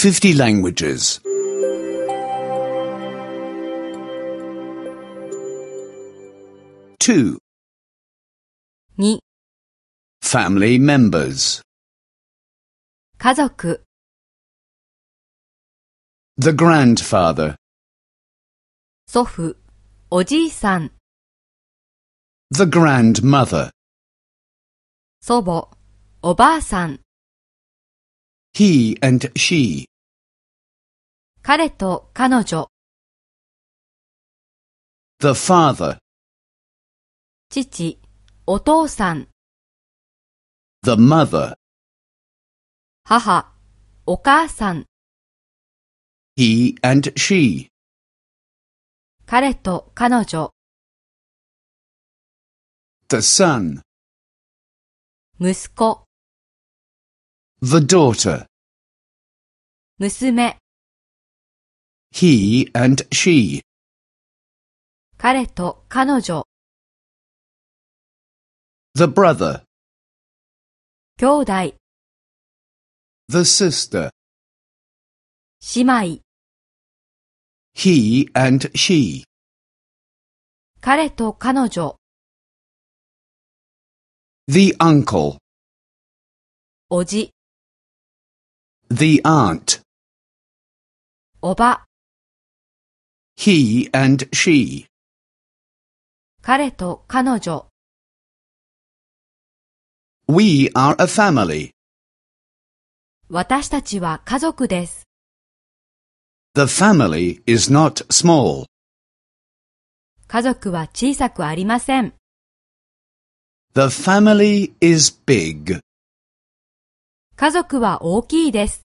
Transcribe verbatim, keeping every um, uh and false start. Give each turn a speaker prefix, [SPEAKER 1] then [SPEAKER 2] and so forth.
[SPEAKER 1] fifty languages. Two.
[SPEAKER 2] に、
[SPEAKER 1] Family members.
[SPEAKER 2] 家族、
[SPEAKER 1] The grandfather.
[SPEAKER 2] 祖父、おじいさん、
[SPEAKER 1] The grandmother.
[SPEAKER 2] 祖母、おばあさん、
[SPEAKER 1] He and she.
[SPEAKER 2] 彼と彼女、
[SPEAKER 1] The father.
[SPEAKER 2] 父、お父さん、
[SPEAKER 1] The mother.
[SPEAKER 2] 母、お母さん、
[SPEAKER 1] He and she.
[SPEAKER 2] 彼と彼女、
[SPEAKER 1] The son.
[SPEAKER 2] 息子、
[SPEAKER 1] The daughter.
[SPEAKER 2] 娘、
[SPEAKER 1] He and she.
[SPEAKER 2] 彼と彼女、
[SPEAKER 1] The brother.
[SPEAKER 2] 兄弟、
[SPEAKER 1] The sister.
[SPEAKER 2] 姉妹、
[SPEAKER 1] He and she.
[SPEAKER 2] 彼と彼女、
[SPEAKER 1] The uncle.
[SPEAKER 2] おじ、
[SPEAKER 1] The aunt.
[SPEAKER 2] おば、
[SPEAKER 1] He and she.
[SPEAKER 2] 彼と彼女、
[SPEAKER 1] We are a family.
[SPEAKER 2] 私たちは家族です。
[SPEAKER 1] The family is not small.
[SPEAKER 2] 家族は小さくありません。
[SPEAKER 1] The family is big.
[SPEAKER 2] 家族は大きいです。